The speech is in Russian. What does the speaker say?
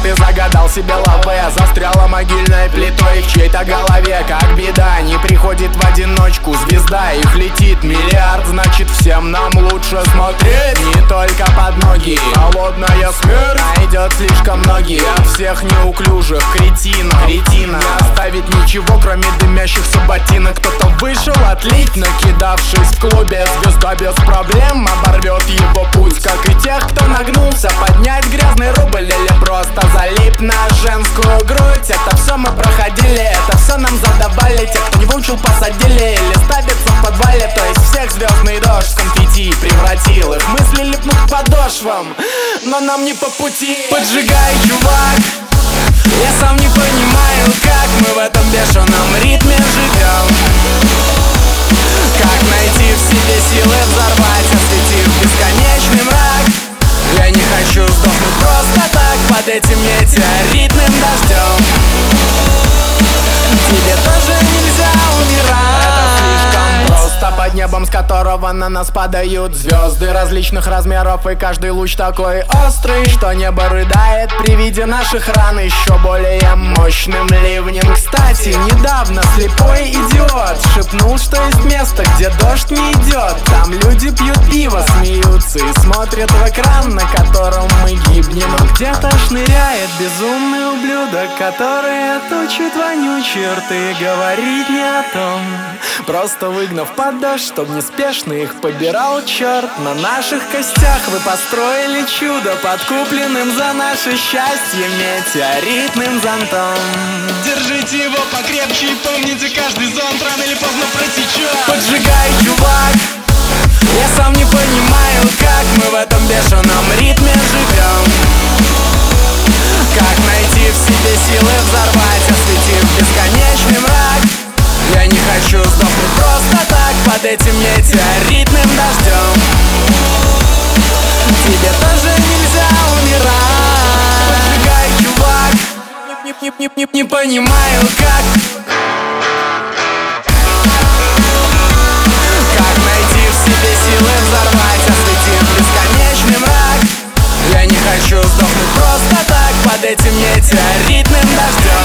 ты загадал себе лаве, застряла могильной плитой в чьей-то голове. Как беда, не приходит в одиночку звезда, их летит миллиард, значит всем нам лучше смотреть не только под ноги. Холодная смерть найдет слишком многих, от всех неуклюжих кретинов. Не оставить ничего, кроме дымящихся ботинок. Кто-то вышел отлить, накидавшись в клубе. Звезда без проблем оборвет его путь, как и тех, кто нагнулся поднять грязный рубль или просто залип на женскую грудь. Это все мы проходили, это все нам задавали. Те, кто не выучил, посадили или ставится в подвале. То есть всех звездный дождь с конфетти превратил их мысли липнут к подошвам, но нам не по пути. Поджигай, чувак, я сам не понимаю, как мы в этом бешеном ритме живем. Как найти в себе силы взорвать, осветив бесконечный мрак. Я не хочу сдохнуть просто так под этим метеоритным дождем. Тебе тоже нельзя умирать. Это слишком просто, под небом, с которого на нас падают звезды различных размеров, и каждый луч такой острый, что небо рыдает при виде наших ран еще более мощным ливнем. Кстати, недавно слепой идиот шепнул, что есть место, где дождь не идет. Там люди пьют пиво, смеются и смотрят в экран, на котором мы гибнем. Но где-то шныряет безумный ублюдок, который отучит вонючие рты говорить не о том. Просто выгнав под дождь, чтоб неспешно их побирал черт. На наших костях вы построили чудо, подкупленным за наше счастье метеоритным зонтом. Держите его покрепче и помните, каждый зонт рано или поздно протечет. Поджигай, чувак, я сам не понимаю, как мы в этом бешеном ритме живем. Как найти в себе силы взорвать, осветив бесконечный мрак. Я не хочу сдохнуть просто так под этим метеоритным дождем. Тебе тоже нельзя умирать. Поджигай, чувак, не понимаю, как найти в себе силы взорвать, осветив бесконечный мрак. Я не хочу сдохнуть просто так под этим метеоритным дождем.